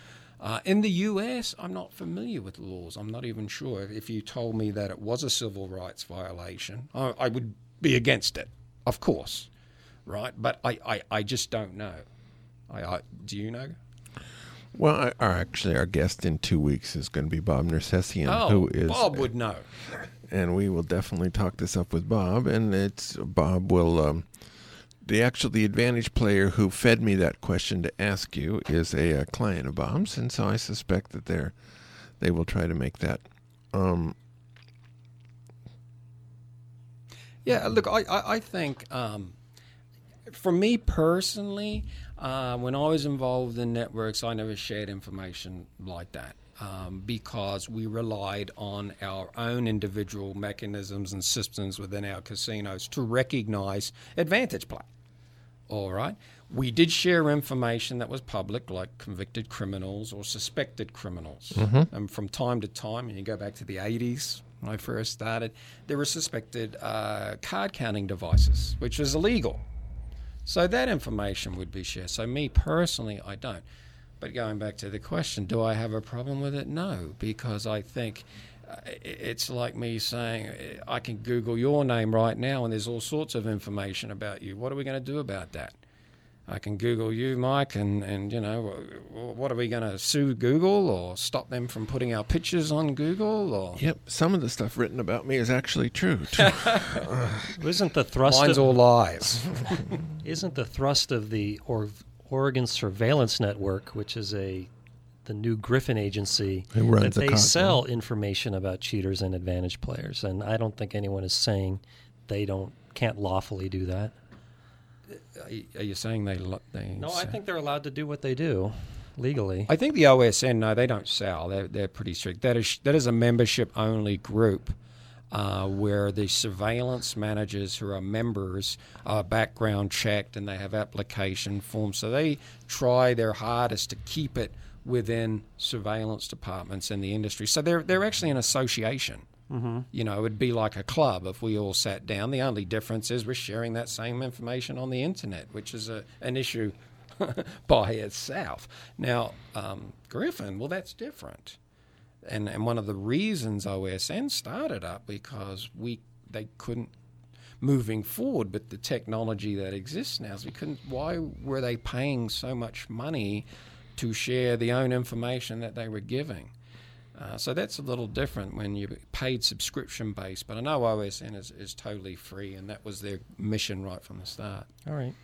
[SPEAKER 4] In the US, I'm not familiar with the laws. I'm not even sure. If you told me that it was a civil rights violation, I would be against it, of course, right? But I just don't know. Do you know?
[SPEAKER 2] Well, our guest in 2 weeks is going to be Bob Nersessian, who is
[SPEAKER 4] Bob would know,
[SPEAKER 2] and we will definitely talk this up with Bob. And Bob will. The advantage player who fed me that question to ask you is a client of Bob's, and so I suspect that they will try to make that.
[SPEAKER 4] Yeah, look, I think for me personally, when I was involved in networks, I never shared information like that because we relied on our own individual mechanisms and systems within our casinos to recognize advantage play. All right. We did share information that was public, like convicted criminals or suspected criminals. And from time to time, and you go back to the 80s when I first started, there were suspected card counting devices, which was illegal. So that information would be shared. So me personally, I don't. But going back to the question, do I have a problem with it? No, because I think it's like me saying I can Google your name right now and there's all sorts of information about you. What are we going to do about that? I can Google you, Mike, and you know, what are we going to sue Google or stop them from putting our pictures on Google? Or
[SPEAKER 2] Yep, some of the stuff written about me is actually true, too.
[SPEAKER 3] Isn't the thrust
[SPEAKER 4] mine's
[SPEAKER 3] of,
[SPEAKER 4] all lies.
[SPEAKER 3] Isn't the thrust of the Oregon Surveillance Network, which is the new Griffin agency,
[SPEAKER 2] Who runs
[SPEAKER 3] that they
[SPEAKER 2] the Cosmo.
[SPEAKER 3] sell information about cheaters and advantage players, and I don't think anyone is saying they can't lawfully do that.
[SPEAKER 4] Are you saying they
[SPEAKER 3] No, I think they're allowed to do what they do legally.
[SPEAKER 4] I think the OSN, no, they don't sell. They're pretty strict. That is a membership-only group where the surveillance managers who are members are background checked and they have application forms. So they try their hardest to keep it within surveillance departments in the industry. So they're actually an association. Mm-hmm. You know, it would be like a club if we all sat down. The only difference is we're sharing that same information on the internet, which is an issue by itself. Now, Griffin, well, that's different. And one of the reasons OSN started up because they couldn't, moving forward with the technology that exists now, so why were they paying so much money to share the own information that they were giving? So that's a little different when you're paid subscription-based. But I know OSN is totally free, and that was their mission right from the start.
[SPEAKER 3] All right.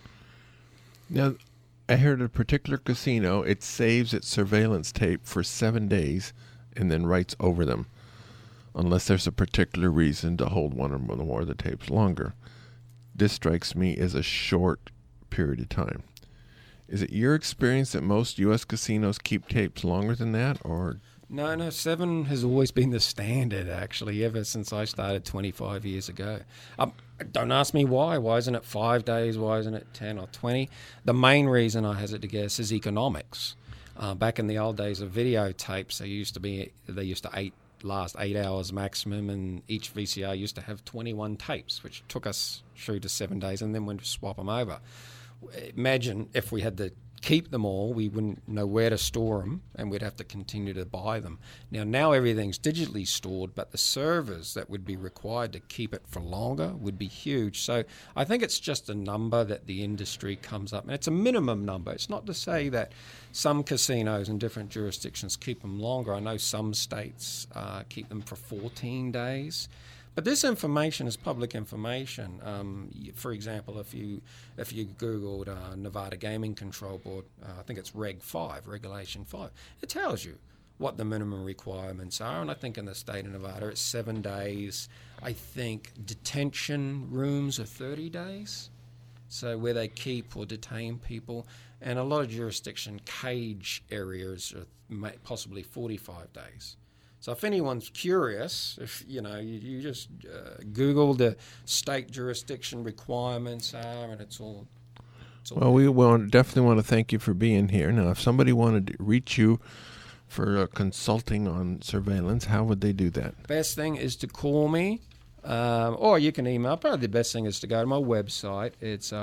[SPEAKER 2] Now, I heard at a particular casino, it saves its surveillance tape for 7 days and then writes over them, unless there's a particular reason to hold one or more of the tapes longer. This strikes me as a short period of time. Is it your experience that most U.S. casinos keep tapes longer than that, or...
[SPEAKER 4] No, 7 has always been the standard, actually, ever since I started 25 years ago. Don't ask me why. Why isn't it 5 days? Why isn't it 10 or 20? The main reason, I hazard to guess, is economics. Back in the old days of videotapes, they used to last 8 hours maximum, and each VCR used to have 21 tapes, which took us through to 7 days, and then we'd swap them over. Imagine if we had to keep them all, we wouldn't know where to store them, and we'd have to continue to buy them. Now everything's digitally stored, but the servers that would be required to keep it for longer would be huge. So I think it's just a number that the industry comes up, and it's a minimum number. It's not to say that some casinos in different jurisdictions keep them longer. I know some states keep them for 14 days. But this information is public information. For example, if you Googled Nevada Gaming Control Board, I think it's Reg 5, Regulation 5, it tells you what the minimum requirements are. And I think in the state of Nevada, it's 7 days. I think detention rooms are 30 days, so where they keep or detain people. And a lot of jurisdiction cage areas are possibly 45 days. So if anyone's curious, if you just Google the state jurisdiction requirements are, and it's all.
[SPEAKER 2] Well, we definitely want to thank you for being here. Now, if somebody wanted to reach you for consulting on surveillance, how would they do that?
[SPEAKER 4] Best thing is to call me, or you can email. Probably the best thing is to go to my website. It's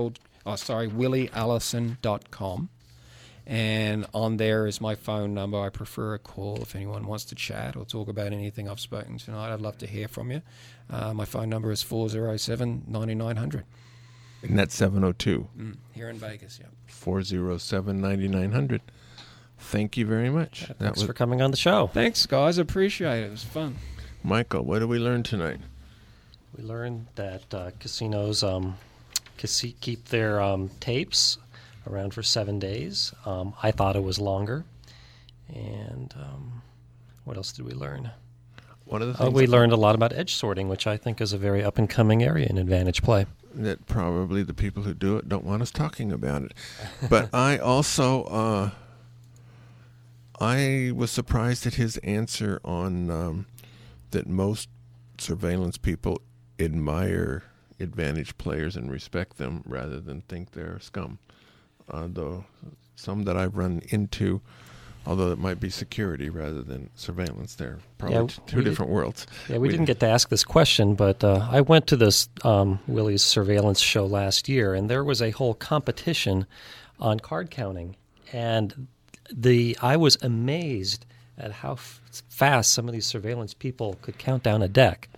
[SPEAKER 4] WillieAllison.com. And on there is my phone number. I prefer a call if anyone wants to chat or talk about anything I've spoken tonight. I'd love to hear from you. My phone number is 407-9900.
[SPEAKER 2] And that's 702.
[SPEAKER 4] Here in Vegas, yeah.
[SPEAKER 2] 407-9900. Thank you very much.
[SPEAKER 3] Thanks for coming on the show.
[SPEAKER 4] Thanks, guys. Appreciate it. It was fun.
[SPEAKER 2] Michael, what did we learn tonight?
[SPEAKER 3] We learned that casinos keep their tapes around for 7 days. I thought it was longer. And what else did we learn?
[SPEAKER 2] One of the things
[SPEAKER 3] We learned a lot about edge sorting, which I think is a very up-and-coming area in advantage play.
[SPEAKER 2] that probably the people who do it don't want us talking about it. But I also I was surprised at his answer on that most surveillance people admire advantage players and respect them rather than think they're scum. Though some that I've run into, although it might be security rather than surveillance, they're probably two different worlds.
[SPEAKER 3] Yeah, we didn't get to ask this question, but I went to this Willie's surveillance show last year, and there was a whole competition on card counting. And I was amazed at how fast some of these surveillance people could count down a deck.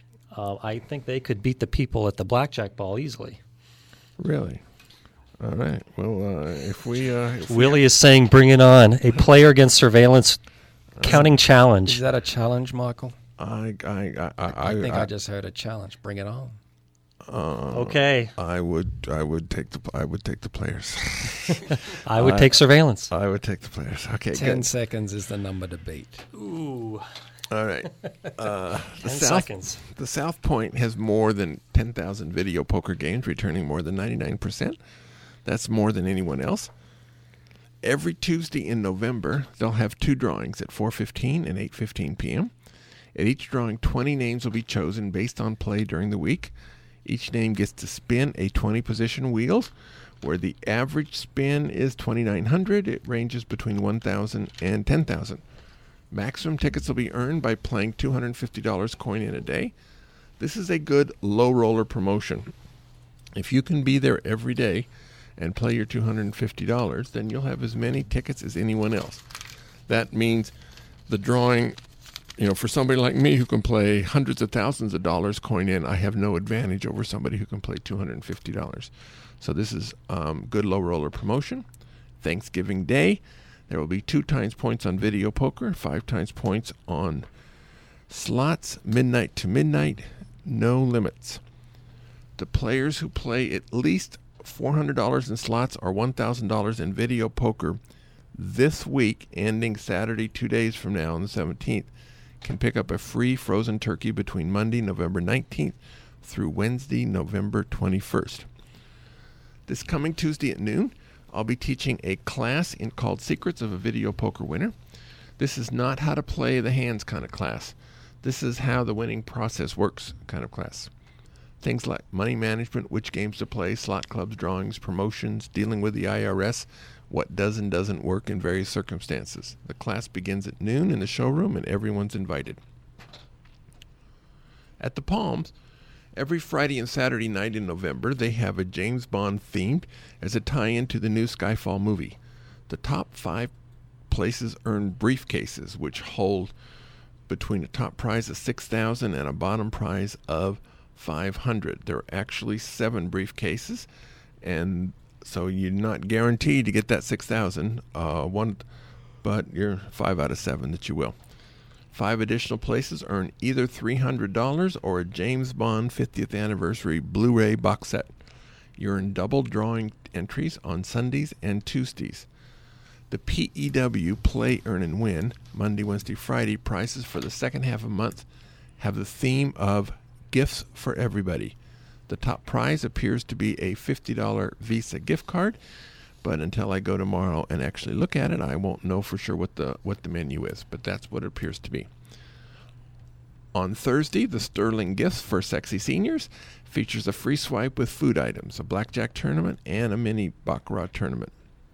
[SPEAKER 3] I think they could beat the people at the blackjack ball easily.
[SPEAKER 2] Really? All right. Well, if we
[SPEAKER 3] Willie is saying, "Bring it on!" A player against surveillance counting challenge.
[SPEAKER 4] Is that a challenge, Michael?
[SPEAKER 2] I
[SPEAKER 4] think I just heard a challenge. Bring it on.
[SPEAKER 3] Okay.
[SPEAKER 2] I would take the players.
[SPEAKER 3] I would take surveillance.
[SPEAKER 2] I would take the players. Okay,
[SPEAKER 4] 10
[SPEAKER 2] good.
[SPEAKER 4] seconds is the number to beat.
[SPEAKER 3] Ooh.
[SPEAKER 2] All right.
[SPEAKER 3] 10 seconds.
[SPEAKER 2] The South Point has more than 10,000 video poker games, returning more than 99%. That's more than anyone else. Every Tuesday in November, they'll have two drawings at 4:15 and 8:15 p.m. At each drawing, 20 names will be chosen based on play during the week. Each name gets to spin a 20-position wheel, where the average spin is 2,900. It ranges between 1,000 and 10,000. Maximum tickets will be earned by playing $250 coin in a day. This is a good low roller promotion. If you can be there every day and play your $250, then you'll have as many tickets as anyone else. That means the drawing, for somebody like me who can play hundreds of thousands of dollars coin in, I have no advantage over somebody who can play $250. So this is good low roller promotion. Thanksgiving Day, there will be 2 times points on video poker, 5 times points on slots, midnight to midnight, no limits. The players who play at least $400 in slots or $1,000 in video poker this week, ending Saturday 2 days from now on the 17th, can pick up a free frozen turkey between Monday, November 19th through Wednesday, November 21st. This coming Tuesday at noon, I'll be teaching a class called Secrets of a Video Poker Winner. This is not how to play the hands kind of class. This is how the winning process works kind of class. Things like money management, which games to play, slot clubs, drawings, promotions, dealing with the IRS, what does and doesn't work in various circumstances. The class begins at noon in the showroom, and everyone's invited. At the Palms, every Friday and Saturday night in November, they have a James Bond themed as a tie-in to the new Skyfall movie. The top 5 places earn briefcases, which hold between a top prize of $6,000 and a bottom prize of $500. There are actually 7 briefcases, and so you're not guaranteed to get that $6,000, but you're 5 out of 7 that you will. 5 additional places earn either $300 or a James Bond 50th anniversary Blu-ray box set. You earn double drawing entries on Sundays and Tuesdays. The PEW Play, Earn, and Win Monday, Wednesday, Friday prices for the second half of the month have the theme of gifts for everybody. The top prize appears to be a $50 Visa gift card, but until I go tomorrow and actually look at it, I won't know for sure what the menu is, but that's what it appears to be. On Thursday, the Sterling Gifts for Sexy Seniors features a free swipe with food items, a blackjack tournament, and a mini baccarat tournament.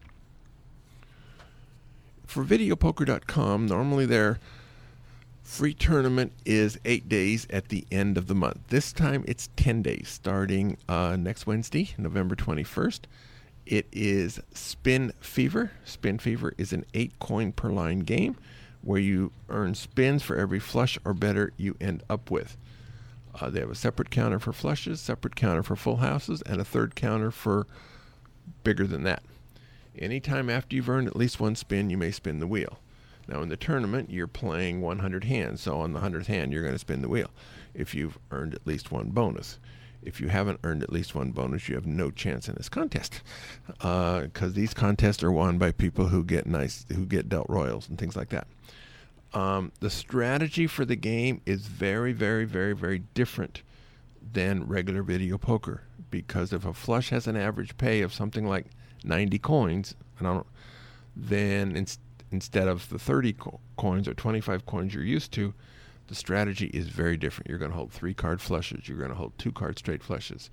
[SPEAKER 2] For videopoker.com, normally their free tournament is 8 days at the end of the month. This time it's 10 days, starting next Wednesday, November 21st. It is Spin Fever. Spin Fever is an 8-coin per line game where you earn spins for every flush or better you end up with. They have a separate counter for flushes, separate counter for full houses, and a third counter for bigger than that. Anytime after you've earned at least 1 spin, you may spin the wheel. Now in the tournament, you're playing 100 hands, so on the 100th hand, you're going to spin the wheel if you've earned at least 1 bonus. If you haven't earned at least 1 bonus, you have no chance in this contest, because these contests are won by people who get dealt royals and things like that. The strategy for the game is very, very, very, very different than regular video poker, because if a flush has an average pay of something like 90 coins, then instead of the 30 coins or 25 coins you're used to, the strategy is very different. You're going to hold 3-card flushes. You're going to hold 2-card straight flushes.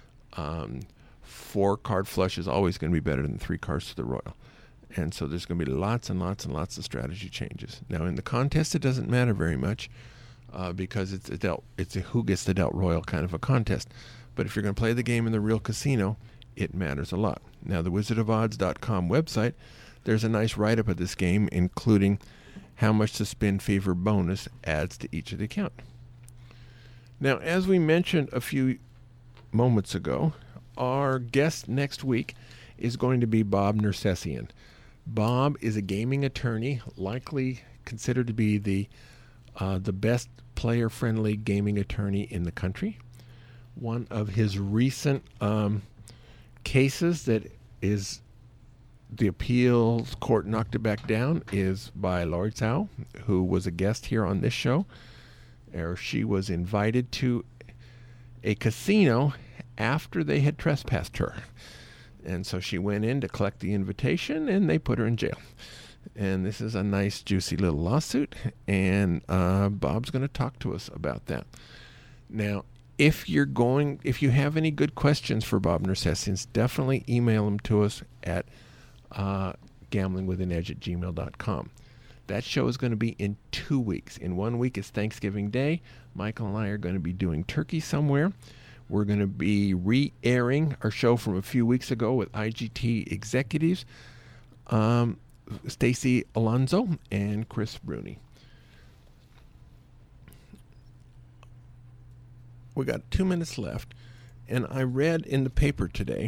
[SPEAKER 2] 4-card flush is always going to be better than 3 cards to the royal. And so there's going to be lots and lots and lots of strategy changes. Now, in the contest, it doesn't matter very much because it's a who gets the dealt royal kind of a contest. But if you're going to play the game in the real casino, it matters a lot. Now, the wizardofodds.com website, there's a nice write-up of this game, including how much the spin fever bonus adds to each of the account. Now, as we mentioned a few moments ago, our guest next week is going to be Bob Nersessian. Bob is a gaming attorney, likely considered to be the best player-friendly gaming attorney in the country. One of his recent cases that is the appeals court knocked it back down is by Lori Tsao, who was a guest here on this show. She was invited to a casino after they had trespassed her. And so she went in to collect the invitation, and they put her in jail. And this is a nice, juicy little lawsuit, and Bob's going to talk to us about that. Now, if you have any good questions for Bob Nersessian, definitely email them to us at gamblingwithanedge@gmail.com. That show is going to be in 2 weeks. In 1 week is Thanksgiving Day. Michael and I are going to be doing turkey somewhere. We're going to be re-airing our show from a few weeks ago with IGT executives, Stacy Alonso and Chris Bruni. We got 2 minutes left, and I read in the paper today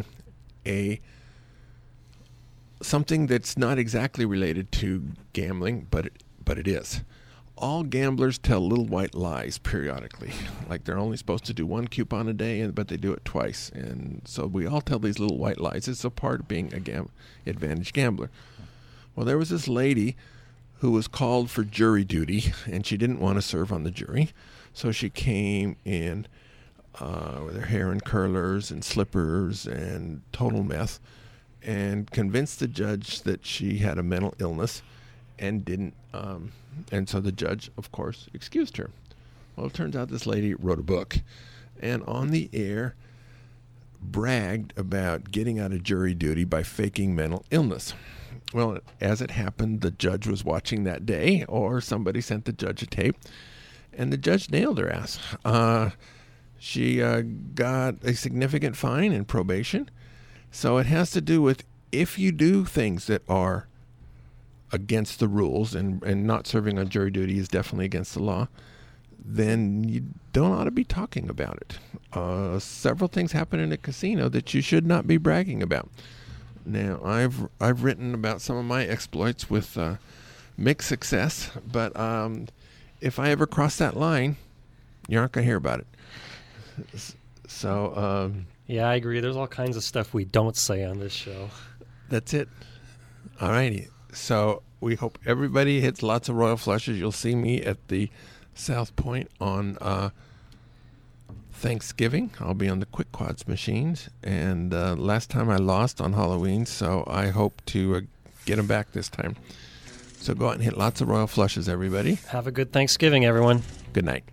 [SPEAKER 2] something that's not exactly related to gambling, but it is. All gamblers tell little white lies periodically, like they're only supposed to do 1 coupon a day, but they do it twice. And so we all tell these little white lies. It's a part of being a advantage gambler. Well, there was this lady who was called for jury duty, and she didn't want to serve on the jury. So she came in with her hair in curlers and slippers and total mess, and convinced the judge that she had a mental illness and didn't. And so the judge, of course, excused her. Well, it turns out this lady wrote a book, and on the air bragged about getting out of jury duty by faking mental illness. Well, as it happened, the judge was watching that day, or somebody sent the judge a tape, and the judge nailed her ass. She got a significant fine and probation. So it has to do with if you do things that are against the rules, and not serving on jury duty is definitely against the law, then you don't ought to be talking about it. Several things happen in a casino that you should not be bragging about. Now, I've written about some of my exploits with mixed success, but if I ever cross that line, you aren't going to hear about it. So...
[SPEAKER 3] yeah, I agree. There's all kinds of stuff we don't say on this show.
[SPEAKER 2] That's it. All righty. So we hope everybody hits lots of royal flushes. You'll see me at the South Point on Thanksgiving. I'll be on the Quick Quads machines. And last time I lost on Halloween, so I hope to get them back this time. So go out and hit lots of royal flushes, everybody.
[SPEAKER 3] Have a good Thanksgiving, everyone.
[SPEAKER 2] Good night.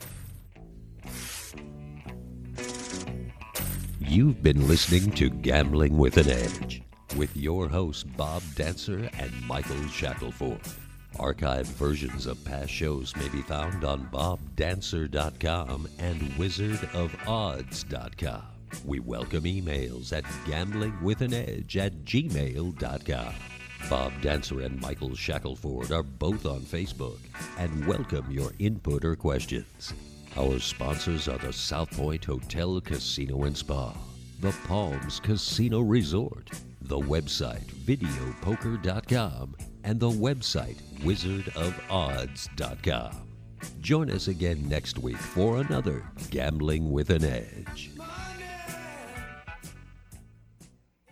[SPEAKER 1] You've been listening to Gambling with an Edge with your hosts Bob Dancer and Michael Shackelford. Archived versions of past shows may be found on bobdancer.com and wizardofodds.com. We welcome emails at gamblingwithanedge@gmail.com. Bob Dancer and Michael Shackelford are both on Facebook and welcome your input or questions. Our sponsors are the South Point Hotel, Casino and Spa, the Palms Casino Resort, the website videopoker.com, and the website wizardofodds.com. Join us again next week for another Gambling with an Edge.